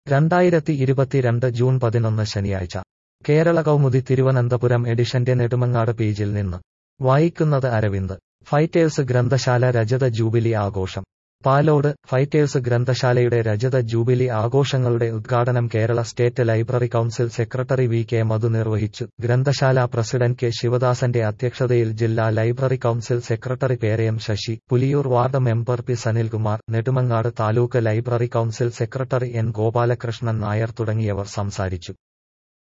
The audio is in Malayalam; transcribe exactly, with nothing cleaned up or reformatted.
രണ്ടായിരത്തി ഇരുപത്തിരണ്ട് ജൂൺ പതിനൊന്ന് ശനിയാഴ്ച കേരള കൗമുദി തിരുവനന്തപുരം എഡിഷന്റെ നെടുമങ്ങാട് പേജിൽ നിന്ന് വായിക്കുന്നത് അരവിന്ദ്. ഫൈറ്റേഴ്സ് ഗ്രന്ഥശാല രജത ജൂബിലി ആഘോഷം. പാലോട്. ഫൈറ്റേഴ്സ് ഗ്രന്ഥശാലയുടെ രജത ജൂബിലി ആഘോഷങ്ങളുടെ ഉദ്ഘാടനം Kerala state library council secretary V K Madhu നിർവഹിച്ചു. ഗ്രന്ഥശാല പ്രസിഡന്റ് കെ ശിവദാസന്റെ അധ്യക്ഷതയിൽ ജില്ലാ library council secretary Perayam Sasi, Puliyoor ward member P Sanilkumar, Nedumangad taluk library council secretary N Gopalakrishnan Nair തുടങ്ങിയവർ സംസാരിച്ചു.